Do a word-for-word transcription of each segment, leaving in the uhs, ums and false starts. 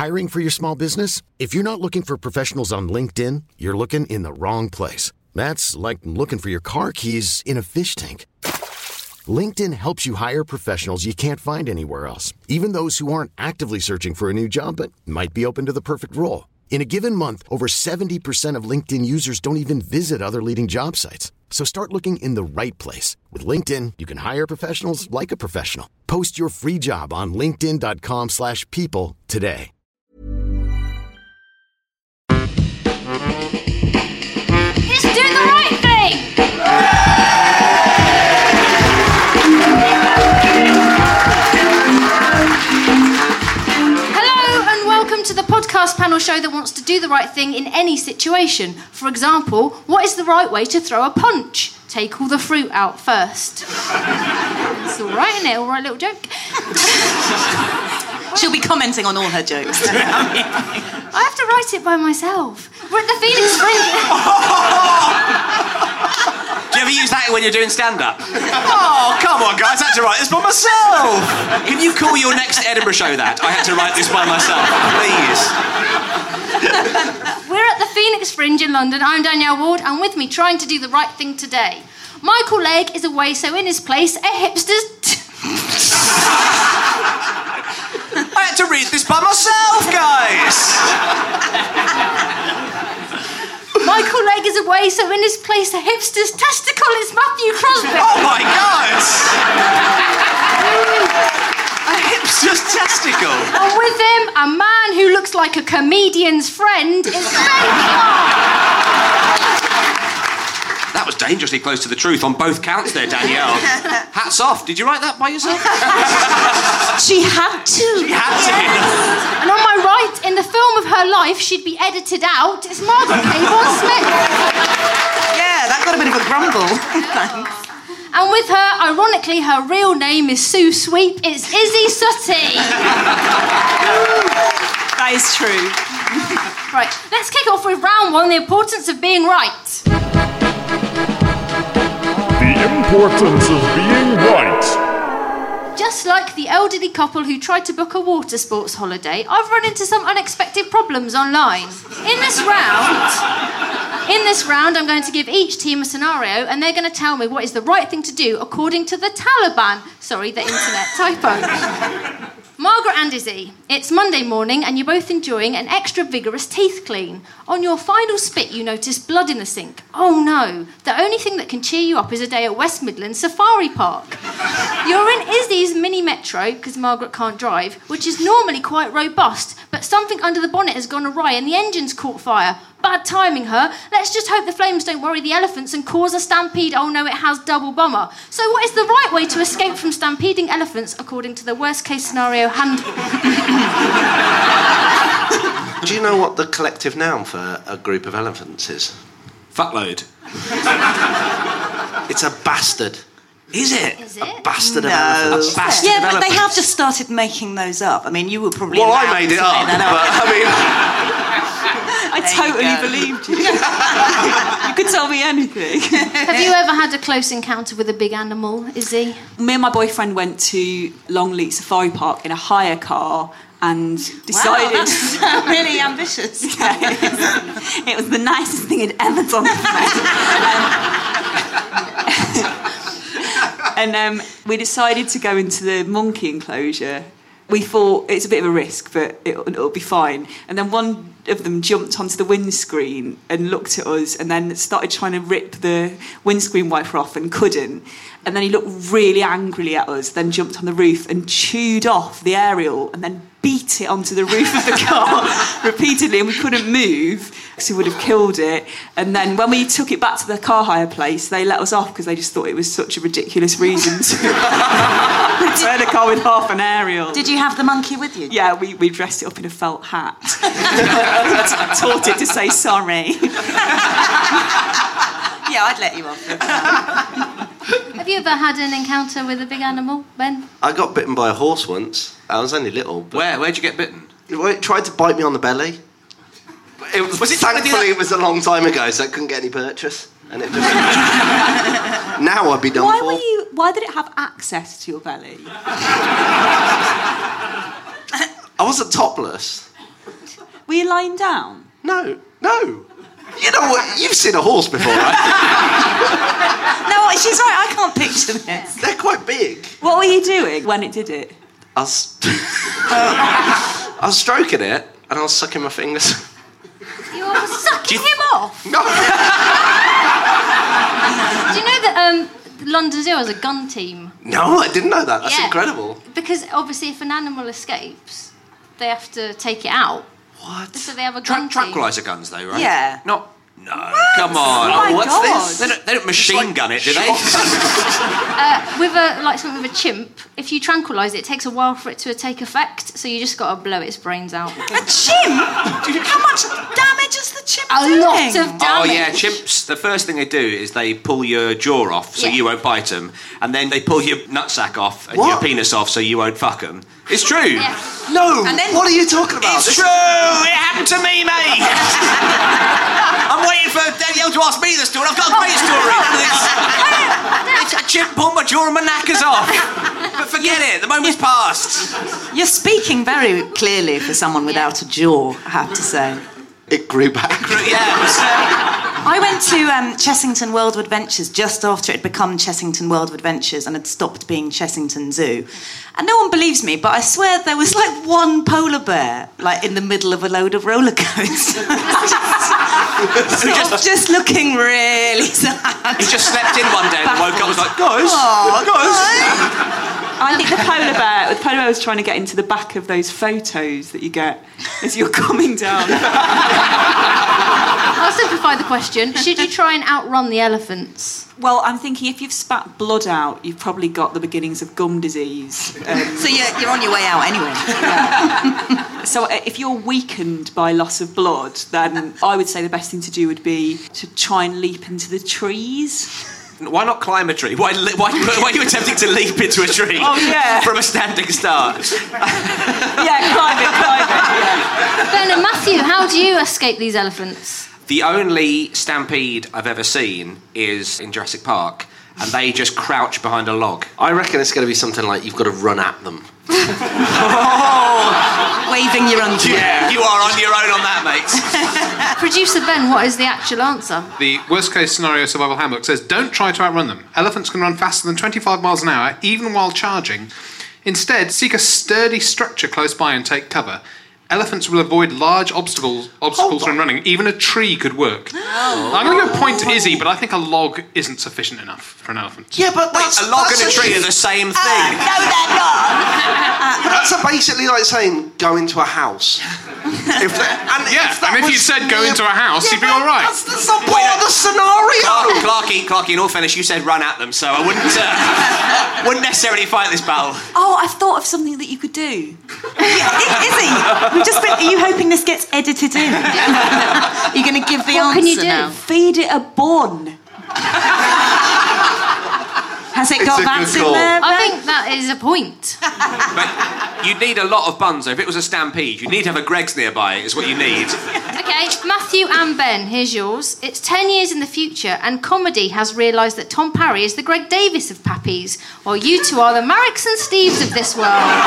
Hiring for your small business? If you're not looking for professionals on LinkedIn, you're looking in the wrong place. That's like looking for your car keys in a fish tank. LinkedIn helps you hire professionals you can't find anywhere else, even those who aren't actively searching for a new job but might be open to the perfect role. In a given month, over seventy percent of LinkedIn users don't even visit other leading job sites. So start looking in the right place. With LinkedIn, you can hire professionals like a professional. Post your free job on linkedin.com slash people today. It's doing the right thing! Hello and welcome to the podcast panel show that wants to do the right thing in any situation. For example, what is the right way to throw a punch? Take all the fruit out first. It's all right, isn't it? All right, little joke. She'll be commenting on all her jokes. I have to write it by myself. We're at the Phoenix Fringe. Do you ever use that when you're doing stand-up? Oh, come on, guys, I had to write this by myself. Can you call your next Edinburgh show that? I had to write this by myself, please. We're at the Phoenix Fringe in London. I'm Danielle Ward, and with me, trying to do the right thing today, Michael Legg is away, so in his place, a hipster's... T- I had to read this by myself, guys. Michael Legg is away, so in his place, a hipster's testicle is Matthew Crosby. Oh, my God. A hipster's testicle. And with him, a man who looks like a comedian's friend is Ben Clark. That was dangerously close to the truth on both counts there, Danielle. Hats off. Did you write that by yourself? She had to. She had to. And on my right, in the film of her life, she'd be edited out, it's Margaret Cabourn Smith. Yeah, that got a bit of a grumble. Thanks. And with her, ironically, her real name is Sue Sweep. It's Izzy Suttie. That is true. Right, let's kick off with round one, the importance of being right. The importance of being right. Just like the elderly couple who tried to book a water sports holiday, I've run into some unexpected problems online. In this round, in this round, I'm going to give each team a scenario, and they're going to tell me what is the right thing to do according to the Taliban. Sorry, the internet typo. Margaret and Izzy, it's Monday morning and you're both enjoying an extra vigorous teeth clean. On your final spit, you notice blood in the sink. Oh no, the only thing that can cheer you up is a day at West Midlands Safari Park. You're in Izzy's mini metro, because Margaret can't drive, which is normally quite robust, but something under the bonnet has gone awry and the engine's caught fire. Bad timing, her. Let's just hope the flames don't worry the elephants and cause a stampede. Oh no, it has double bummer. So what is the right way to escape from stampeding elephants according to the worst case scenario handbook? Do you know what the collective noun for a group of elephants is? Fuckload. It's a bastard. Is it? Is it? A bastard No. of elephants. A bastard Yeah, of but they elephants. have just started making those up. I mean, you were probably... Well, I allowed made it to up, make that but I mean... I totally believed you. You could tell me anything. Have you ever had a close encounter with a big animal, Izzy? Me and my boyfriend went to Longleat Safari Park in a hire car and decided... Wow, that's really ambitious. It was the nicest thing he'd ever done for me. Um, and um, we decided to go into the monkey enclosure. We thought it's a bit of a risk, but it'll, it'll be fine. And then one of them jumped onto the windscreen and looked at us and then started trying to rip the windscreen wiper off and couldn't. And then he looked really angrily at us, then jumped on the roof and chewed off the aerial and then beat it onto the roof of the car repeatedly, and we couldn't move because he would have killed it. And then when we took it back to the car hire place, they let us off because they just thought it was such a ridiculous reason to return a car with half an aerial. Did you have the monkey with you? Yeah, we, we dressed it up in a felt hat. Taught it to say sorry. Yeah, I'd let you off. Have you ever had an encounter with a big animal, Ben? I got bitten by a horse once. I was only little. But Where? Where'd you get bitten? it tried to bite me on the belly. It was, Was it thankfully, it was a long time ago, so it couldn't get any purchase. And it just... now I'd be done Why for. were you? Why did it have access to your belly? I wasn't topless. Were you lying down? No, no. You know what? You've seen a horse before, right? No, she's right. I can't picture this. They're quite big. What were you doing when it did it? I was, I was stroking it and I was sucking my fingers. You were sucking you- him off? No. Do you know that um, London Zoo has a gun team? No, I didn't know that. That's Yeah. incredible. Because obviously if an animal escapes, they have to take it out. What? So they have a Tra- gun team. tranquilizer guns, though, right? Yeah. Not. No. Come on. Oh my what's God. this? They don't, they don't machine like gun it, do they? Uh, with a like something with a chimp, if you tranquilise it, it takes a while for it to take effect. So you just got to blow its brains out. A chimp? How much damage is the chimp A doing? lot of damage. Oh yeah, chimps. The first thing they do is they pull your jaw off, so Yeah. you won't bite them, and then they pull your nutsack off and What? your penis off, so you won't fuck them. It's true. Yeah. No. And then- what are you talking about? It's This- true. It happened to me, mate. I'm waiting for Danielle to ask me the story. I've got a great story. It's a chimp pulled my jaw and my knackers off. But forget it. The moment's passed. You're speaking very clearly for someone without a jaw, I have to say. It grew back. Yeah. It was, uh, I went to um, Chessington World of Adventures just after it had become Chessington World of Adventures and had stopped being Chessington Zoo. And no one believes me, but I swear there was like one polar bear, like in the middle of a load of roller coasters. just, just, just looking really sad. he just slept in one day and woke up and was like, guys, Oh, guys. I think the polar bear, the polar bear was trying to get into the back of those photos that you get as you're coming down. I'll simplify the question. Should you try and outrun the elephants? Well, I'm thinking if you've spat blood out, you've probably got the beginnings of gum disease. Um, So you're, you're on your way out anyway. so uh, if you're weakened by loss of blood, then I would say the best thing to do would be to try and leap into the trees. Why not climb a tree? Why, why, why are you attempting to leap into a tree? Oh, yeah. From a standing start. Yeah, climb it, climb it. Yeah. Ben and Matthew, how do you escape these elephants? The only stampede I've ever seen is in Jurassic Park, and they just crouch behind a log. I reckon it's going to be something like you've got to run at them. Waving your underwear. Yeah, you are on your own on that, mate. Producer Ben, what is the actual answer? The worst case scenario survival handbook says don't try to outrun them. Elephants can run faster than twenty-five miles an hour, even while charging. Instead, seek a sturdy structure close by and take cover. Elephants will avoid large obstacles obstacles when running. Even a tree could work. Oh. I'm going to go point to Izzy, but I think a log isn't sufficient enough for an elephant. Yeah, but Wait, that's, a log that's and a tree are the same thing. No, they're not. But that's basically like saying go into a house. If that, and Yeah, if that and if was you said go near- into a house, Yeah, you'd be but all right. That's, that's not Wait, part of no. the scenario. Clark, Clarky, Clarky, in all fairness, you said run at them, so I wouldn't, uh, wouldn't necessarily fight this battle. Oh, I've thought of something that you could do. Izzy, we've just been, are you hoping this gets edited in? You're going to give the What answer can you do? now. Feed it a bun. Has it It's got a that good in call. there? I Ben? think that is a point. But you'd need a lot of buns, though. If it was a stampede, you'd need to have a Greggs nearby, is what you need. Okay, Matthew and Ben, here's yours. It's ten years in the future, and comedy has realised that Tom Parry is the Greg Davis of Pappies, while you two are the Marricks and Steves of this world.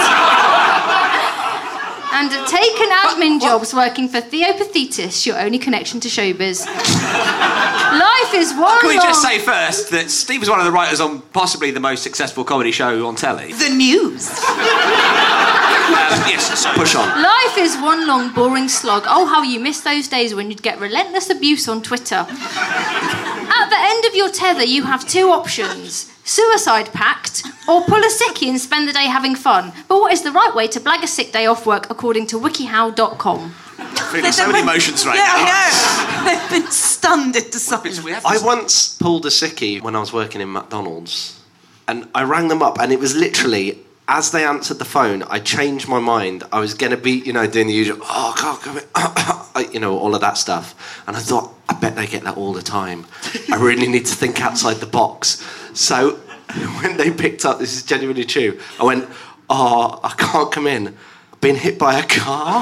And have taken admin jobs working for Theopathetus, your only connection to showbiz. Life is one Can we long... just say first that Steve was one of the writers on possibly the most successful comedy show on telly? The news. Uh, yes, sorry. Push on. Life is one long, boring slog. Oh, how you miss those days when you'd get relentless abuse on Twitter. At the end of your tether, you have two options. Suicide pact, or pull a sickie and spend the day having fun. But what is the right way to blag a sick day off work according to wikihow dot com? Feeling so many emotions right yeah, now. Yeah, they've been stunned into silence. We have I once pulled a sickie when I was working in McDonald's, and I rang them up, and it was literally, as they answered the phone, I changed my mind. I was going to be, you know, doing the usual, oh, I can't come in, you know, all of that stuff. And I thought, I bet they get that all the time. I really need to think outside the box. So when they picked up, this is genuinely true, I went, oh, I can't come in. I've been hit by a car.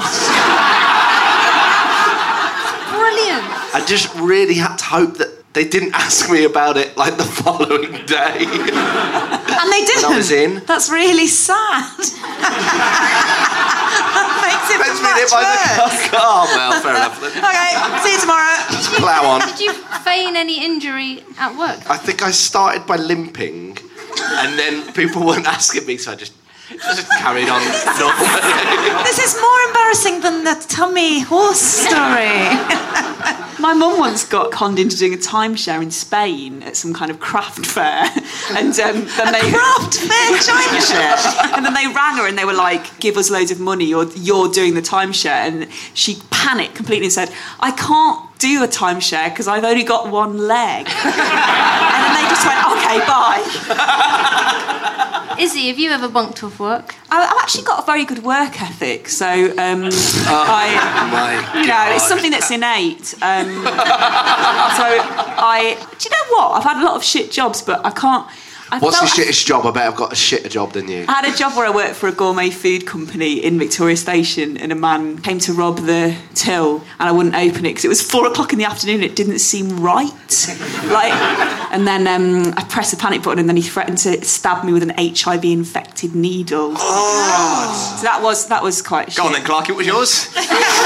Brilliant. Oh, I just really had to hope that they didn't ask me about it like the following day. And they didn't. When I was in. That's really sad. That makes it Ben's been much hit by worse? the car. Oh, well, fair enough. Then. Okay, see you tomorrow. Plough on. Did you feign any injury at work? I think I started by limping, and then people weren't asking me, so I just, just carried on normally. This is more embarrassing than the tummy horse story. My mum once got conned into doing a timeshare in Spain at some kind of craft fair, and um, then A they craft fair timeshare. and then they rang her and they were like, "Give us loads of money, you're you're doing the timeshare." And she panicked completely and said, "I can't do a timeshare because I've only got one leg." And then they just went, "Okay, bye." Izzy, have you ever bunked off work? I- I've actually got a very good work ethic, so um, I, My you know, it's something that's innate. Um, so I, do you know what? I've had a lot of shit jobs, but I can't. I What's your felt- shittest job? I bet I've got a shitter job than you. I had a job where I worked for a gourmet food company in Victoria Station, and a man came to rob the till, and I wouldn't open it because it was four o'clock in the afternoon. It didn't seem right. Like, and then um, I pressed the panic button, and then he threatened to stab me with an H I V infected needle. Oh. So that was that was quite. Go shit. on then, Clark. It was yours.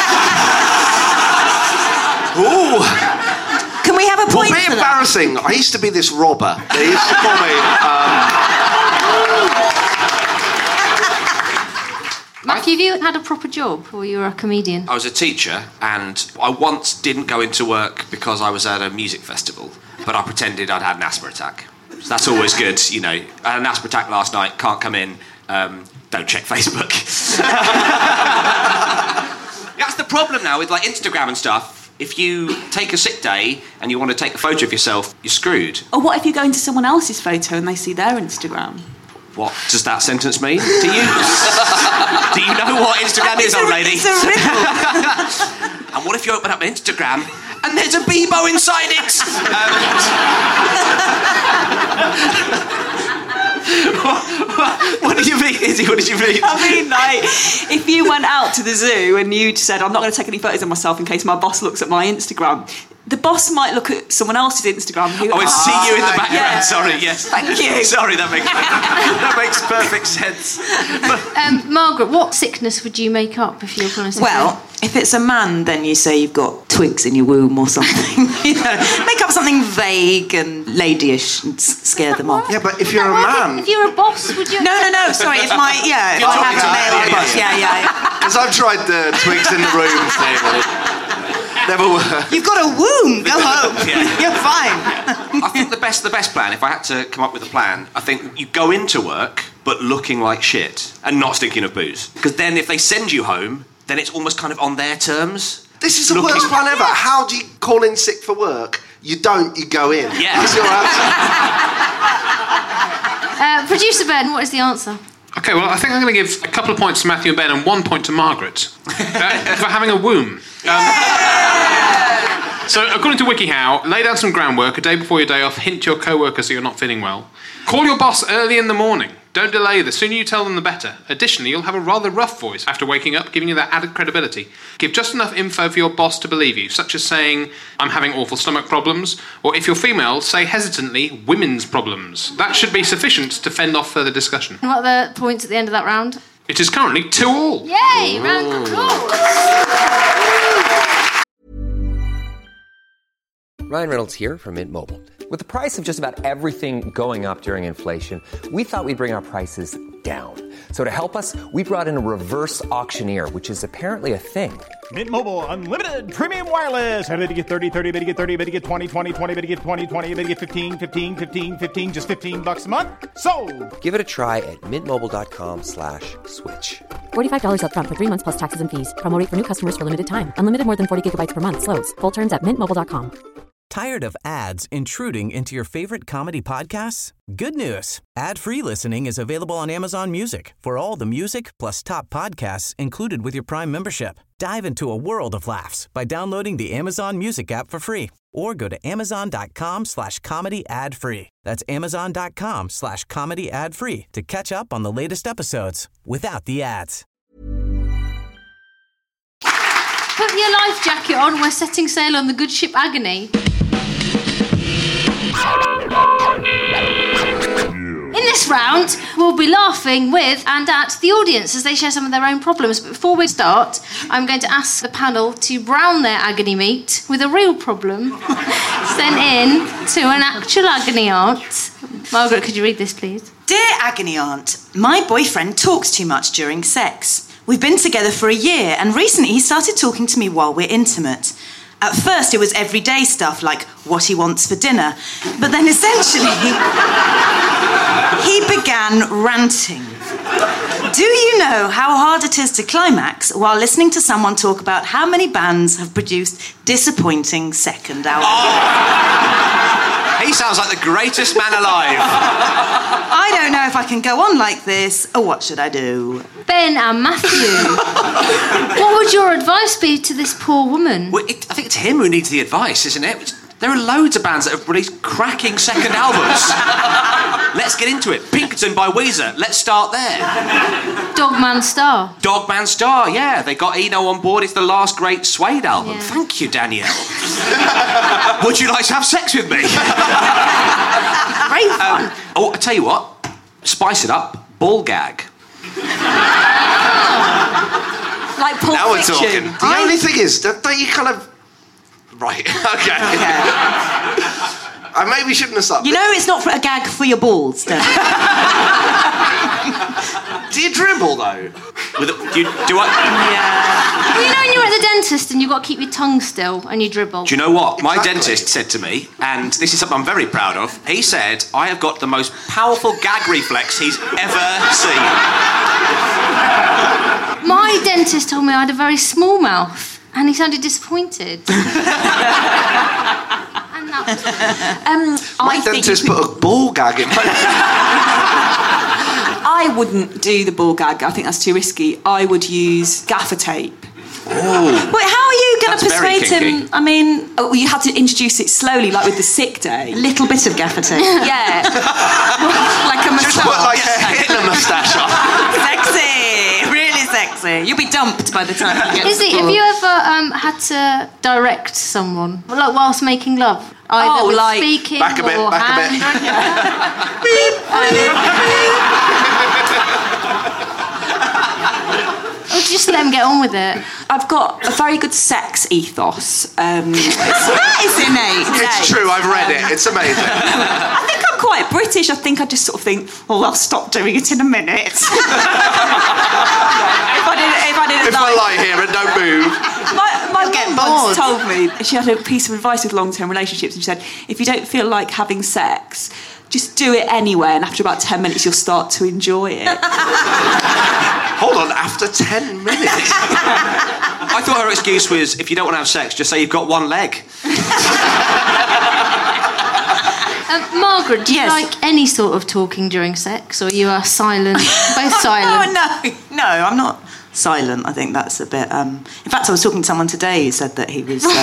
Ooh. Can we have a Well, point be for that? embarrassing. I used to be this robber. They used to call me. Um, Matthew, have you had a proper job, or you were a comedian? I was a teacher, and I once didn't go into work because I was at a music festival, but I pretended I'd had an asthma attack. So that's always good, you know. I had an asthma attack last night, can't come in, um, don't check Facebook. That's the problem now with like Instagram and stuff. If you take a sick day and you want to take a photo of yourself, you're screwed. Or what if you go into someone else's photo and they see their Instagram? What does that sentence mean? Do you do you know what Instagram is, old lady? It's a riddle. And what if you open up Instagram and there's a Bebo inside it? Um, what, what do you mean, Izzy? What did you mean? I mean, like, if you went out to the zoo and you said, "I'm not going to take any photos of myself in case my boss looks at my Instagram," the boss might look at someone else's Instagram. Who, Oh, I see you in the background. yeah. Sorry, yes. Thank you. Sorry, that makes that makes perfect sense. Um, Margaret, what sickness would you make up if you were going to say? Well, if it's a man, then you say you've got twigs in your womb or something. You know, make up something vague and ladyish and s- scare them off. yeah, but if you're a man, If you're a boss, would you? No, no, no. Sorry, if my yeah, if You're I talking have a about- male yeah, boss. Yeah, yeah. yeah. because I've tried the twigs in the room thing, and it never worked. You've got a womb. Go home. Yeah. You're fine. I think the best the best plan, if I had to come up with a plan, I think you go into work but looking like shit and not stinking of booze. Because then if they send you home, then it's almost kind of on their terms. This is the Looking- worst plan ever. How do you call in sick for work? You don't, you go in. Yeah. That's your answer. Uh, Producer Ben, what is the answer? Okay, well, I think I'm going to give a couple of points to Matthew and Ben and one point to Margaret uh, for having a womb. Um, so, according to WikiHow, lay down some groundwork a day before your day off, hint to your co-workers that you're not feeling well. Call your boss early in the morning. Don't delay. The sooner you tell them, the better. Additionally, you'll have a rather rough voice after waking up, giving you that added credibility. Give just enough info for your boss to believe you, such as saying, "I'm having awful stomach problems," or if you're female, say hesitantly, "women's problems." That should be sufficient to fend off further discussion. And what are the points at the end of that round? It is currently two all. Yay! Round of applause. Ryan Reynolds here from Mint Mobile. With the price of just about everything going up during inflation, we thought we'd bring our prices down. So to help us, we brought in a reverse auctioneer, which is apparently a thing. Mint Mobile Unlimited Premium Wireless. How to get thirty, thirty, how to get thirty, how to get twenty, twenty, twenty, how to get twenty, twenty, how to get fifteen, fifteen, fifteen, fifteen, just fifteen bucks a month? Sold! Give it a try at mintmobile.com slash switch. forty-five dollars up front for three months plus taxes and fees. Promo rate for new customers for limited time. Unlimited more than forty gigabytes per month. Slows full terms at mint mobile dot com. Tired of ads intruding into your favorite comedy podcasts? Good news. Ad-free listening is available on Amazon Music for all the music plus top podcasts included with your Prime membership. Dive into a world of laughs by downloading the Amazon Music app for free or go to amazon.com slash comedy ad free. That's amazon.com slash comedy ad free to catch up on the latest episodes without the ads. Put your life jacket on. We're setting sail on the good ship Agony. In this this round, we'll be laughing with and at the audience as they share some of their own problems. But before we start, I'm going to ask the panel to brown their agony meat with a real problem sent in to an actual agony aunt. Margaret, could you read this, please? Dear agony aunt, my boyfriend talks too much during sex. We've been together for a year, and recently he started talking to me while we're intimate. At first, it was everyday stuff like what he wants for dinner, but then essentially, he began ranting. Do you know how hard it is to climax while listening to someone talk about how many bands have produced disappointing second albums? Oh. He sounds like the greatest man alive. I don't know if I can go on like this, or what should I do? Ben and Matthew, what would your advice be to this poor woman? Well, it, I think it's him who needs the advice, isn't it? There are loads of bands that have released cracking second albums. Let's get into it. Pinkerton by Weezer. Let's start there. Dogman Star. Dogman Star, yeah. They got Eno on board. It's the last great Suede album. Yeah. Thank you, Danielle. Would you like to have sex with me? Great fun. Um, oh, I tell you what. Spice it up. Ball gag. Like Pulp Now we're Fiction. talking. The I- only thing is, don't don't you kind of... Right, okay. I maybe shouldn't have started. You know it's not for a gag for your balls, don't you? Do you dribble, though? With a, do, you, do I... Yeah. You know when you're at the dentist and you've got to keep your tongue still and you dribble? Do you know what? My Exactly. dentist said to me, and this is something I'm very proud of, he said, I have got the most powerful gag reflex he's ever seen. My dentist told me I had a very small mouth and he sounded disappointed. And that was... Um, My I think dentist you put a ball gag in my... I wouldn't do the ball gag. I think that's too risky. I would use gaffer tape. Wait, how are you going to That's very persuade him? kinky. I mean, Oh, you had to introduce it slowly, like with the sick day. a little bit of gaffer tape. Yeah. Like a Just moustache. put like a Hitler moustache on. Sexy, really sexy. You'll be dumped by the time you get Izzy, to have you ever um, had to direct someone, like whilst making love? Either Oh, with like- speaking Back a bit, or back a bit. Or just let them get on with it? I've got a very good sex ethos. Um, That is innate. It's true, I've read it. It's amazing. I think I'm quite British. I think I just sort of think, oh, I'll stop doing it in a minute. if I didn't, if I didn't If I like... lie here and don't move... My, my get mum once bored. told me, she had a piece of advice with long-term relationships, and she said, if you don't feel like having sex, just do it anyway, and after about ten minutes, you'll start to enjoy it. Hold on, after ten minutes? I thought her excuse was, if you don't want to have sex, just say you've got one leg. Um, Margaret, do you Yes. like any sort of talking during sex, or you are silent, both Oh, silent? no, no, I'm not silent. I think that's a bit... Um... In fact, I was talking to someone today who said that he was... Um...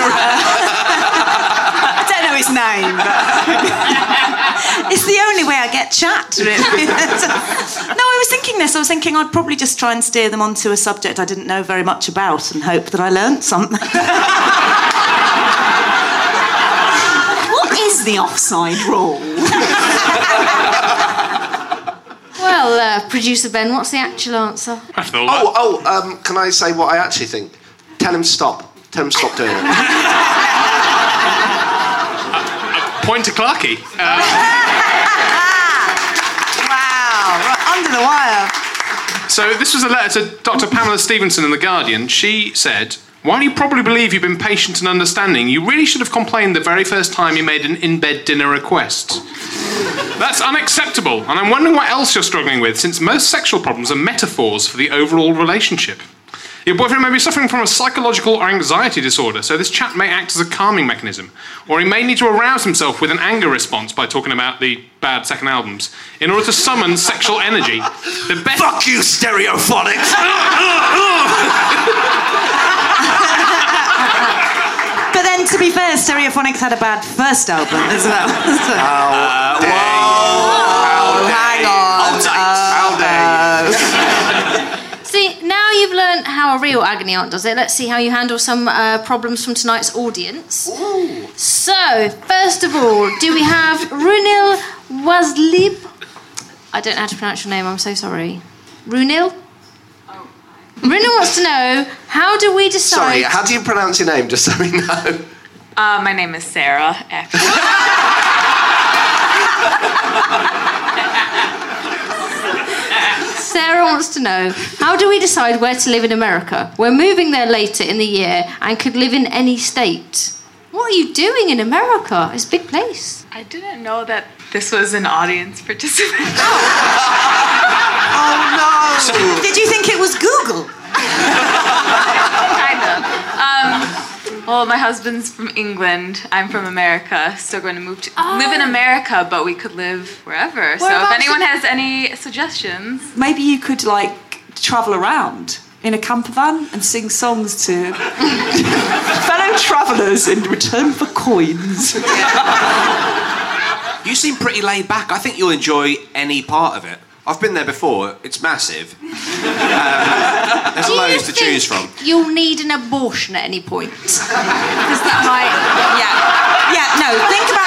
I don't know his name, but... It's the only way I get chat, really. No, I was thinking this. I was thinking I'd probably just try and steer them onto a subject I didn't know very much about and hope that I learnt something. What is the offside rule? Well, uh, producer Ben, what's the actual answer? I feel like... Oh, oh, um, can I say what I actually think? Tell him stop. Tell him stop doing it. Point to Clarky. Uh, Wow, right under the wire. so this was a letter to Doctor Pamela Stevenson in The Guardian. She said, while you probably believe you've been patient and understanding, you really should have complained the very first time you made an in-bed dinner request. That's unacceptable, and I'm wondering what else you're struggling with, since most sexual problems are metaphors for the overall relationship. Your boyfriend may be suffering from a psychological or anxiety disorder, so this chat may act as a calming mechanism. Or he may need to arouse himself with an anger response by talking about the bad second albums, in order to summon sexual energy. The best... Fuck you, Stereophonics! But then, to be fair, Stereophonics had a bad first album as well. So- How dare Oh, you? hang on. How dare you? See, now you've learned how a real agony aunt does it. Let's see how you handle some uh, problems from tonight's audience. Ooh. So, first of all, do we have Runil Wazlib? I don't know how to pronounce your name, I'm so sorry. Runil? Oh. Runil wants to know, how do we decide... Sorry, how do you pronounce your name, just so we know? Uh, my name is Sarah, actually. Sarah wants to know, how do we decide where to live in America? We're moving there later in the year and could live in any state. What are you doing in America? It's a big place. I didn't know that this was an audience participant. Oh, no. So, did you think it was Google? Kind of. Um, well, my husband's from England. I'm from America. So we're going to move to oh. live in America, but we could live wherever. Where so if anyone has any suggestions... Maybe you could, like, travel around in a camper van and sing songs to fellow travellers in return for coins. You seem pretty laid back. I think you'll enjoy any part of it. I've been there before. It's massive. Um, there's Do loads you to choose from. You'll need an abortion at any point. Because that might... Yeah. Yeah, no, think about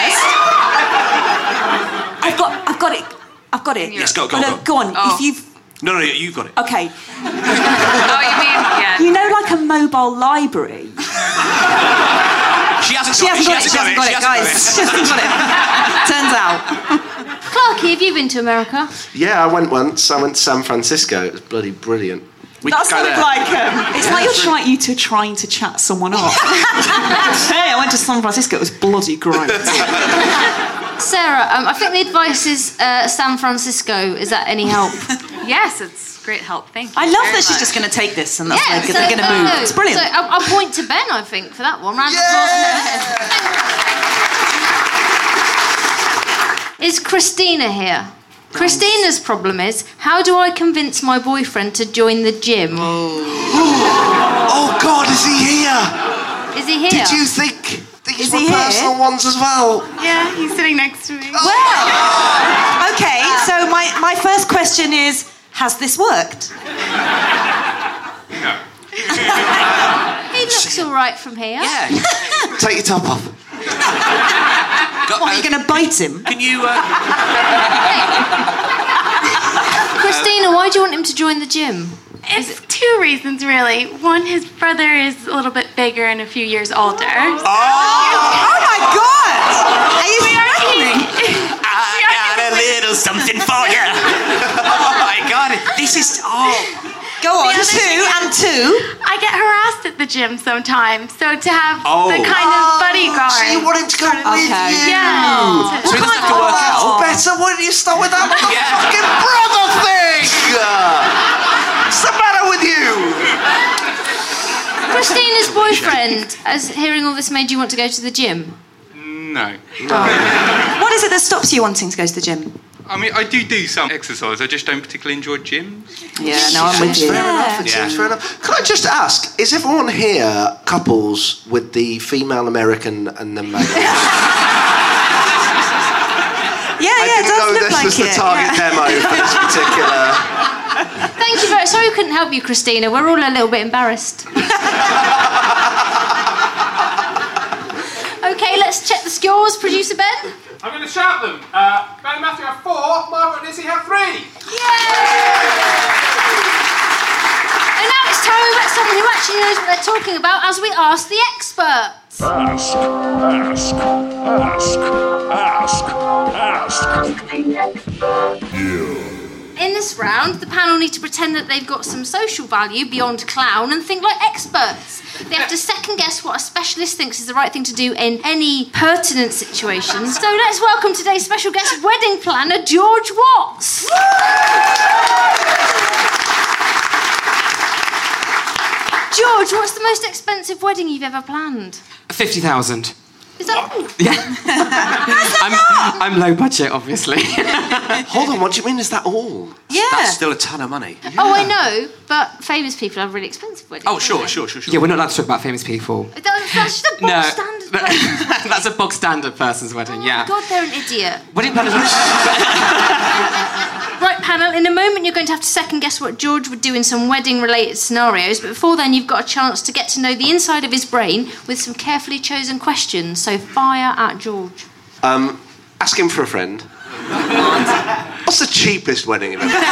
that first. I've got, I've got it. I've got it. Yes, go, go, oh, no, go. Go on, Oh. if you've... No, no, you've got it. Okay. Oh, you mean... Yeah. You know, like a mobile library? She hasn't She got hasn't it. got it, she hasn't got it, guys. She hasn't got it. Turns out. Clarky, have you been to America? Yeah, I went once. I went to San Francisco. It was bloody brilliant. We That's could go like, there. like um, it's like you're trying you to trying to chat someone up. Hey, I went to San Francisco. It was bloody great. Sarah, um, I think the advice is uh, San Francisco. Is that any help? Yes, it's great help. Thank you. I love very that she's much. just going to take this and that's Yeah, like, so, they're going to no, move. no. It's brilliant. So I'll, I'll point to Ben, I think, for that one. Round of applause. Is Christina here? Christina's problem is, how do I convince my boyfriend to join the gym? Oh, God, is he here? Is he here? Did you think these Is were he here? personal ones as well? Yeah, he's sitting next to me. Well, okay, so my, my first question is, has this worked? No. He looks all right from here. Yeah. Take your top off. Got, What, are you going to bite him? Can you... Uh... Christina, why do you want him to join the gym? It's two reasons, really. One, his brother is a little bit bigger and a few years older. Oh, oh my God! Are you threatening? I got a little something for you. Oh, my God. This is... Oh... Go on, The other two thing and two. I get harassed at the gym sometimes, so to have Oh. the kind of bodyguard. So you want him to go with Okay. you? Yeah. So he doesn't have to work That's out. better. Why don't you start with that Yeah. fucking brother thing? What's the matter with you? Christina's boyfriend, has hearing all this made you want to go to the gym? No. What is it that stops you wanting to go to the gym? I mean, I do do some exercise. I just don't particularly enjoy gyms. Yeah, no, I'm with you. Fair enough. It Yeah. seems fair enough. Can I just ask, is everyone here couples with the female American and the male? Yeah, I yeah, it didn't does know look this like was the it. target yeah. demo for this particular... Thank you very Sorry we couldn't help you, Christina. We're all a little bit embarrassed. Okay, let's check the scores. Producer Ben? I'm going to shout them. Uh, Ben and Matthew have four, Margaret and Izzy have three. And now it's time we met someone who actually knows what they're talking about as we ask the experts. Ask, ask, ask, ask, ask. You. In this round, the panel need to pretend that they've got some social value beyond clown and think like experts. They have to second guess what a specialist thinks is the right thing to do in any pertinent situation. So let's welcome today's special guest, wedding planner George Watts. George, what's the most expensive wedding you've ever planned? fifty thousand. Is that all? Yeah. I'm, I'm low budget, obviously. Hold on, what do you mean, is that all? Yeah. That's still a ton of money. Oh, I know, but famous people have really expensive weddings. Oh, sure, don't they? sure, sure, sure. Yeah, we're not allowed to talk about famous people. That, that's just a bog No. standard wedding. That's a bog standard person's wedding, yeah. God, they're an idiot. Wedding planners. Right, panel, in a moment you're going to have to second guess what George would do in some wedding related scenarios, but before then you've got a chance to get to know the inside of his brain with some carefully chosen questions, so fire at George. Um, ask him for a friend. What's What's the cheapest wedding you've ever been?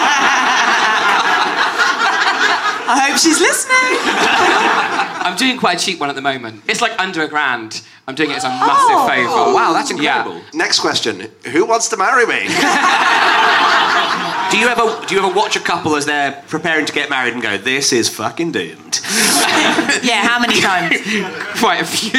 I hope she's listening. I'm doing quite a cheap one at the moment. It's like under a grand. I'm doing it as a massive Oh. favour. Oh, wow, that's incredible. Yeah. Next question. Who wants to marry me? Do you ever do you ever watch a couple as they're preparing to get married and go, this is fucking doomed? Yeah, how many times? Quite a few.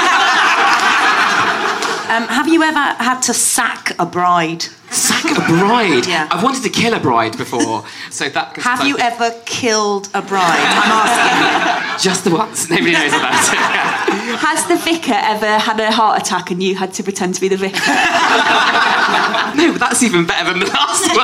Um, have you ever had to sack a bride? Sack a bride? Yeah. I've wanted to kill a bride before, so that... Have you ever killed a bride? I'm asking. Just the once. Nobody knows about it. Has the vicar ever had a heart attack and you had to pretend to be the vicar? No, but that's even better than the last one.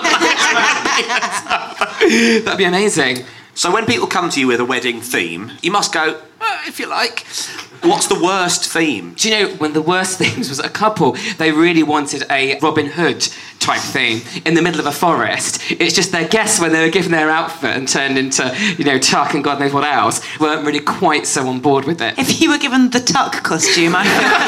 That'd be amazing. So when people come to you with a wedding theme, you must go, oh, if you like, what's the worst theme? Do you know, when the worst themes was a couple, they really wanted a Robin Hood type theme in the middle of a forest. It's just their guests, when they were given their outfit and turned into, you know, Tuck and God knows what else, weren't really quite so on board with it. If you were given the Tuck costume, I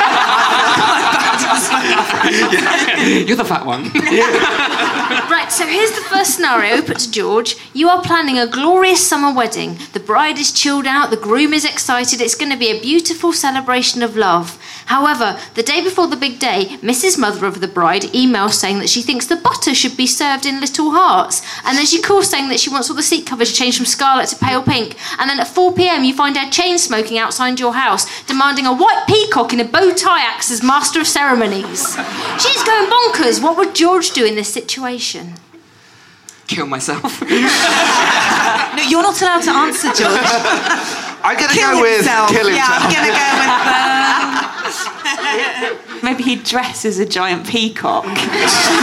You're the fat one. Right, so here's the first scenario put to George. You are planning a glorious summer wedding. The bride is chilled out, the groom is excited. It's going to be a beautiful celebration of love. However, the day before the big day, Missus Mother of the bride emails saying that she thinks the butter should be served in little hearts. And then she calls saying that she wants all the seat covers changed from scarlet to pale pink. And then at four p.m. you find her chain smoking outside your house, demanding a white peacock in a bow tie acts as master of ceremonies. She's going bonkers. What would George do in this situation? Kill myself. No, you're not allowed to answer, George. I'm going to Kill go with himself. kill himself. Yeah, I'm going to go with... Um... Maybe he'd dress as a giant peacock and do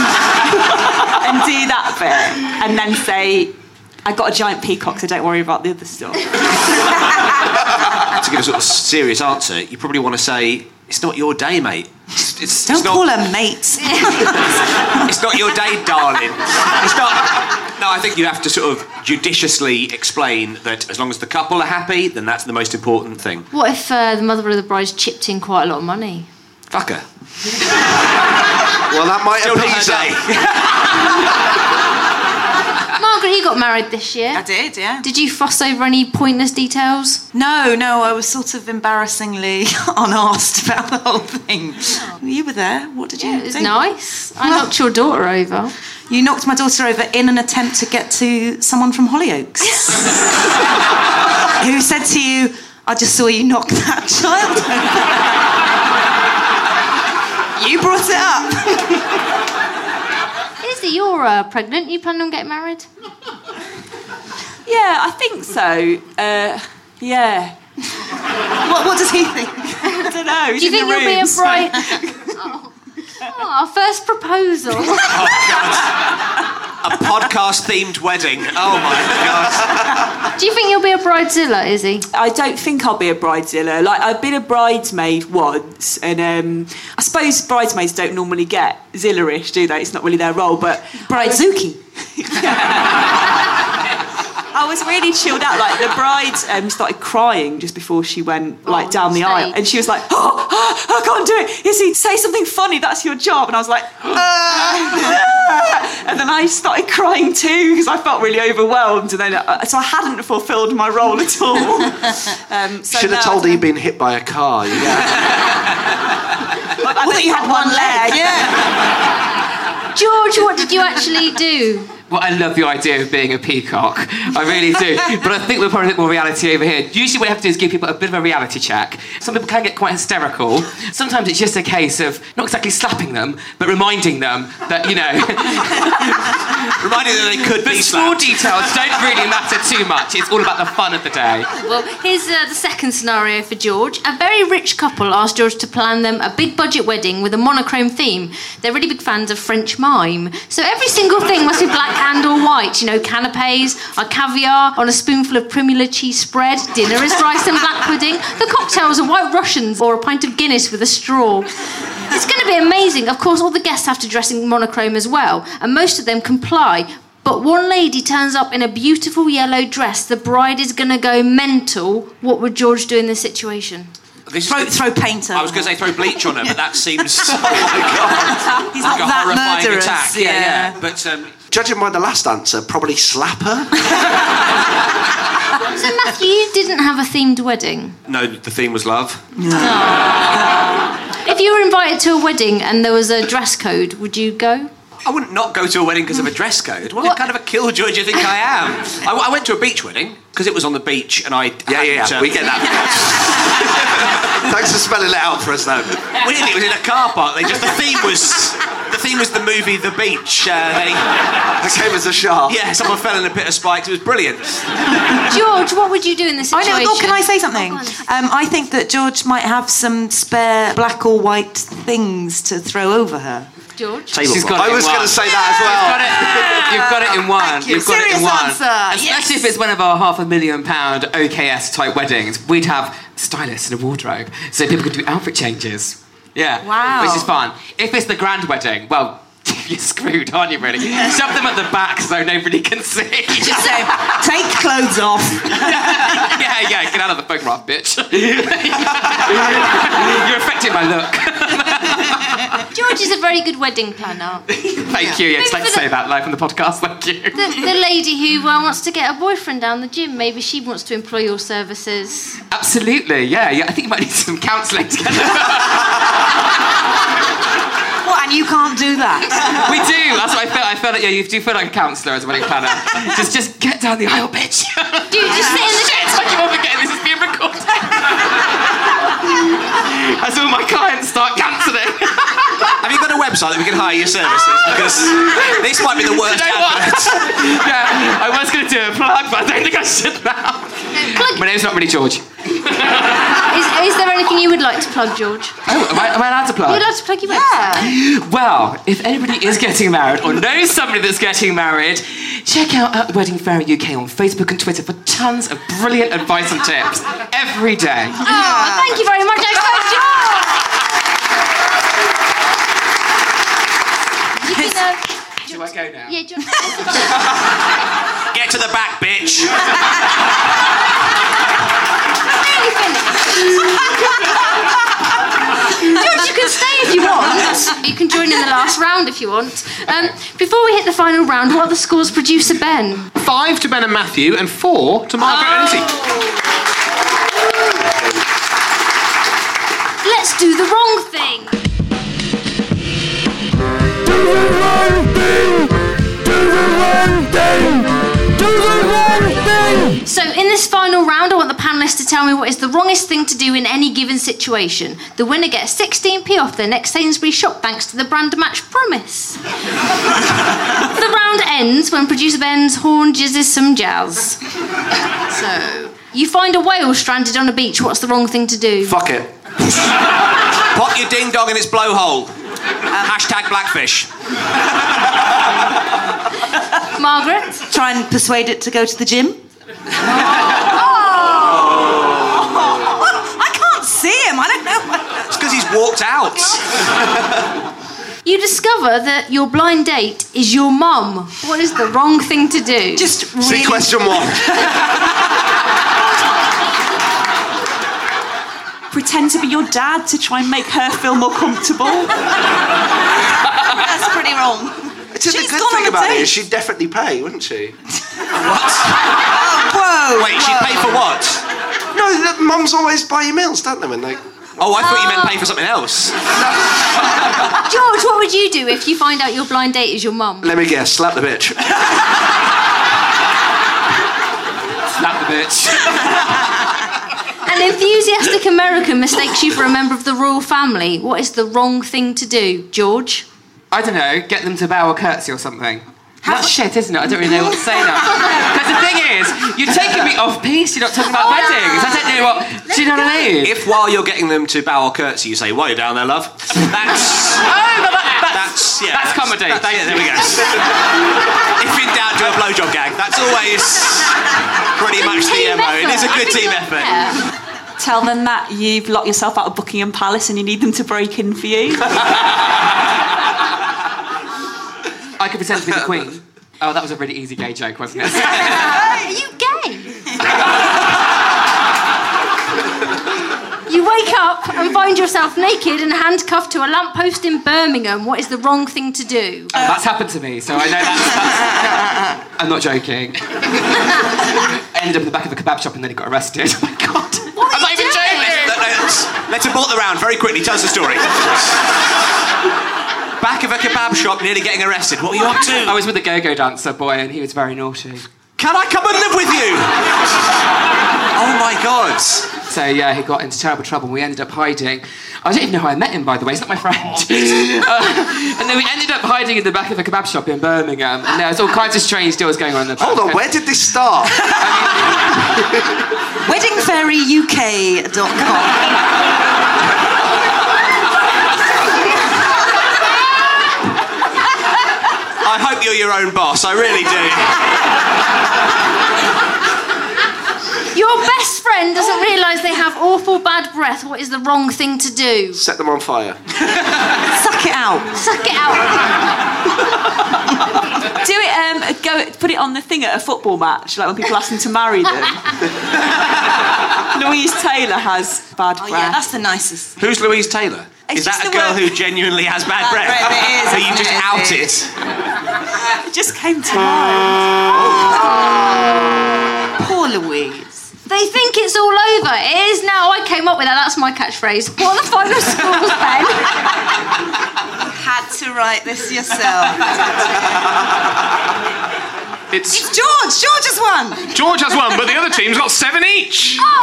that bit and then say, I got a giant peacock, so don't worry about the other stuff. To give a sort of serious answer, you probably want to say, it's not your day, mate. It's, it's, Don't it's not, call her mate. It's not your day, darling. It's not... No, I think you have to sort of judiciously explain that as long as the couple are happy, then that's the most important thing. What if uh, the mother of the bride's chipped in quite a lot of money? Fuck her. Well, that might Still not appease her her. day. Margaret, you got married this year. I did, yeah. Did you fuss over any pointless details? No, no, I was sort of embarrassingly unasked about the whole thing. You were there. What did you Yeah, it was think? nice. I knocked your daughter over. You knocked my daughter over in an attempt to get to someone from Hollyoaks. Who said to you, I just saw you knock that child over. You brought it up. Izzy, you're uh, pregnant. You planning on getting married? Yeah, I think so. Uh, yeah. What, what does he think? I don't know. Do you think you'll be a bride? oh. oh, our first proposal. Oh, God. A podcast-themed wedding. Oh, my God. Do you think you'll be a bridezilla, Izzy? I don't think I'll be a bridezilla. Like, I've been a bridesmaid once, and um, I suppose bridesmaids don't normally get zilla-ish, do they? It's not really their role, but... Bridezuki. I was really chilled out. Like, the bride um, started crying just before she went, like, Oh, down the stage. aisle. And she was like, oh, oh, I can't do it. Izzy, say something funny. That's your job. And I was like, ah. And then I started crying too because I felt really overwhelmed. And then, uh, so I hadn't fulfilled my role at all. Um, so Should have no, told her you'd been hit by a car. You got... I thought you had one leg. Yeah. George, what did you actually do? Well, I love the idea of being a peacock. I really do. But I think we're probably a bit more reality over here. Usually what you have to do is give people a bit of a reality check. Some people can get quite hysterical. Sometimes it's just a case of not exactly slapping them, but reminding them that, you know... Reminding them they could the be small slapped. details don't really matter too much. It's all about the fun of the day. Well, here's uh, the second scenario for George. A very rich couple asked George to plan them a big budget wedding with a monochrome theme. They're really big fans of French mime. So every single thing must be black and or white. You know, canapes are caviar on a spoonful of Primula cheese spread. Dinner is rice and black pudding. The cocktails are white Russians or a pint of Guinness with a straw. It's going to be amazing. Of course, all the guests have to dress in monochrome as well, and most of them comply. But one lady turns up in a beautiful yellow dress. The bride is going to go mental. What would George do in this situation? This throw, throw paint over I was going to say throw bleach on her, but that seems... Oh my God. He's like not a that horrifying murderous. attack. Yeah, yeah. yeah. But... Um, judging by the last answer, probably slap her. So, Matthew, you didn't have a themed wedding? no, the theme was love. If you were invited to a wedding and there was a dress code, would you go? I wouldn't not go to a wedding because of a dress code. What, what kind of a killjoy do you think I am? I, I went to a beach wedding because it was on the beach and I... Yeah, yeah, yeah. Uh, we get that. Thanks for spelling it out for us, though. Weirdly, it was in a car park. They just the theme was the theme was the movie The Beach. Uh, they it came as a shark. Yeah, someone fell in a pit of spikes. It was brilliant. George, what would you do in this situation? I know. Oh, can I say something? Oh, um, I think that George might have some spare black or white things to throw over her. George? She's got I it was going to say that as well. You've got it, you've got it in one. Thank you. You've got Serious it in one. answer. Especially Yes. if it's one of our half a million pound O K S type weddings, we'd have stylists and a wardrobe so people could do outfit changes. Yeah. Wow. Which is fun. If it's the grand wedding, well, you're screwed, aren't you, really? Shove them at the back so nobody can see. Just say, take clothes off. yeah, yeah, get out of the photograph, bitch. You're affecting my look. George is a very good wedding planner. Thank you. Yeah, just like to say that live on the podcast. Thank you. The, the lady who uh, wants to get a boyfriend down the gym, maybe she wants to employ your services. Absolutely, yeah, yeah. I think you might need some counselling to get What, and you can't do that? We do. That's what I felt. I felt like, yeah, you do feel like a counsellor as a wedding planner. just, just get down the aisle, bitch. Dude, just sit in the... Shit, I keep on forgetting this is being recorded. As all my clients start cancelling. Have you got a website that we can hire your services? Because this might be the worst You know what? advert. Yeah, I was going to do a plug, but I don't think I should now. Plug. My name's not really George. Is, is there anything you would like to plug, George? Oh, am I, am I allowed to plug? You'd like to plug your website? Well, if anybody is getting married or knows somebody that's getting married, check out at Wedding Fair U K on Facebook and Twitter for tons of brilliant advice and tips every day. Oh, thank you very much. I'm so George. You can, uh, Do I go now? yeah, George. Get to the back, bitch. Really finished. George, you can stay if you want. You can join in the last round if you want. Um, before we hit the final round, what are the scores, producer Ben? Five to Ben and Matthew, and four to Margaret and Izzy. Let's do the wrong thing. Do the wrong thing! Do the wrong thing! Do the wrong thing! So, in this final round, I want the panellists to tell me what is the wrongest thing to do in any given situation. The winner gets sixteen p off their next Sainsbury's shop thanks to the brand match promise. The round ends when producer Ben's horn jizzes some jazz. So, you find a whale stranded on a beach, what's the wrong thing to do? Fuck it. Pop your ding dong in its blowhole. Uh, hashtag blackfish. Margaret? Try and persuade it to go to the gym. Oh. I can't see him. I don't know. It's because he's walked out. You discover that your blind date is your mum. What is the wrong thing to do? Just See really... question one. Pretend to be your dad to try and make her feel more comfortable. That's pretty wrong. It's just She's the good gone thing on a about it date. is she'd definitely pay, wouldn't she? What? Whoa. Wait, she paid for what? No, the mums always buy you meals, don't they, when they... Oh, I thought you meant pay for something else. George, what would you do if you find out your blind date is your mum? Let me guess, slap the bitch. Slap the bitch. An enthusiastic American mistakes you for a member of the royal family. What is the wrong thing to do, George? I don't know, get them to bow a curtsy or something. That's shit, isn't it? I don't really know what to say now. Because the thing is, you're taking me off piece, you're not talking about Oh, weddings. I don't know what... Do you know what I mean? If while you're getting them to bow or curtsy, you say, "While you're down there, love," that's... Oh, but that, that's, That's, yeah. that's comedy. That's, Thank yeah, you. there we go. If in doubt, do a blowjob gag. That's always pretty much the M O. It is a good team effort. Yeah. Tell them that you've locked yourself out of Buckingham Palace and you need them to break in for you. I could pretend to be the Queen. Oh, that was a really easy gay joke, wasn't it? Are you gay? You wake up and find yourself naked and handcuffed to a lamppost in Birmingham, what is the wrong thing to do? Uh, that's happened to me, so I know that's... that's I'm not joking. I ended up in the back of a kebab shop and then he got arrested. Oh my God. What I'm not even joking! Let's, let's abort the round very quickly. Tell us the story. Back of a kebab shop, nearly getting arrested. What were you up to? I was with a go-go dancer boy and he was very naughty. Can I come and live with you? Oh my God. So yeah, he got into terrible trouble. We ended up hiding. I don't even know how I met him, by the way. He's not my friend. uh, and then we ended up hiding in the back of a kebab shop in Birmingham. And there was all kinds of strange deals going on in the back. Hold on, where did this start? wedding fairy U K dot com. I hope you're your own boss. I really do. Your best friend doesn't realise they have awful bad breath. What is the wrong thing to do? Set them on fire. Suck it out. Suck it out. Do it, um, go, put it on the thing at a football match, like when people ask them to marry them. Louise Taylor has bad Oh, breath. yeah, that's the nicest. Who's Louise Taylor? It's Is that just a the girl word- who genuinely has bad, Bad breath? breath, it is, So you isn't just it? out It it? is. It just came to mind. Oh. Poor Louise. They think it's all over. It is now. I came up with that. That's my catchphrase. What are the final scores, Ben? You had to write this yourself. It's... It's George. George has won. George has won, but the other team's got seven each. Oh.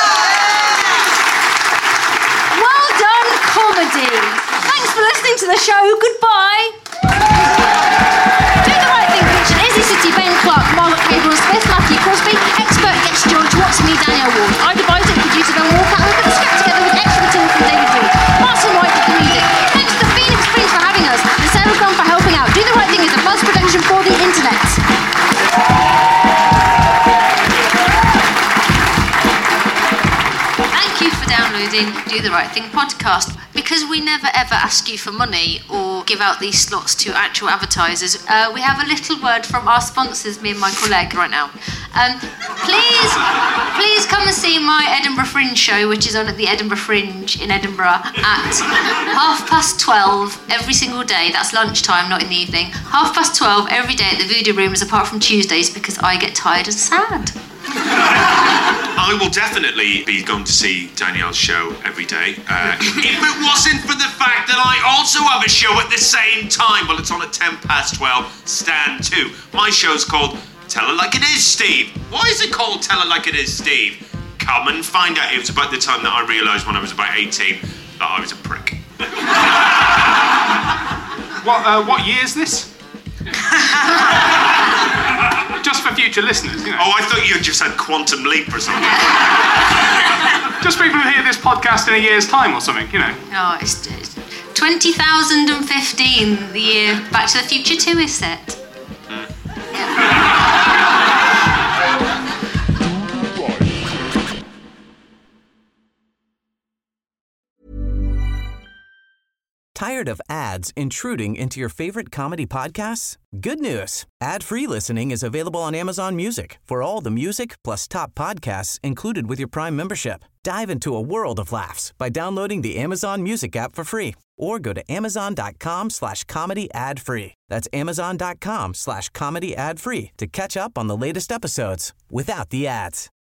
Well done, comedy. Thanks for listening to the show. Goodbye. Do the Right Thing featured Izzy City, Ben Clark, Margaret Cable Smith, Matthew Crosby, expert guest George Watts, me, Daniel Ward. I devised it, producer Ben Walker, and we put the script together with extra material from David Wood. Martin White did the music. Thanks to Phoenix Springs for having us, and Sarah Crumb for helping out. Do the Right Thing is a buzz production for the internet. Thank you for downloading Do the Right Thing podcast. Because we never ever ask you for money or give out these slots to actual advertisers, uh, we have a little word from our sponsors, me and my colleague, right now. Um, please, please come and see my Edinburgh Fringe show, which is on at the Edinburgh Fringe in Edinburgh at half past twelve every single day. That's lunchtime, not in the evening. Half past twelve every day at the Voodoo Rooms, apart from Tuesdays, because I get tired and sad. I will definitely be going to see Danielle's show every day. Uh, if it wasn't for the fact that I also have a show at the same time. Well, it's on at ten past twelve, stand two. My show's called Tell It Like It Is, Steve. Why is it called Tell It Like It Is, Steve? Come and find out. It was about the time that I realised when I was about eighteen that I was a prick. What, uh, what year is this? Just for future listeners, you know. Oh, I thought you just had Quantum Leap or something. Just people who hear this podcast in a year's time or something, you know. Oh, it's, it's twenty thousand fifteen, the year Back to the Future two is set. Tired of ads intruding into your favorite comedy podcasts? Good news. Ad-free listening is available on Amazon Music for all the music plus top podcasts included with your Prime membership. Dive into a world of laughs by downloading the Amazon Music app for free or go to amazon.com slash comedy ad free. That's amazon.com slash comedy ad free to catch up on the latest episodes without the ads.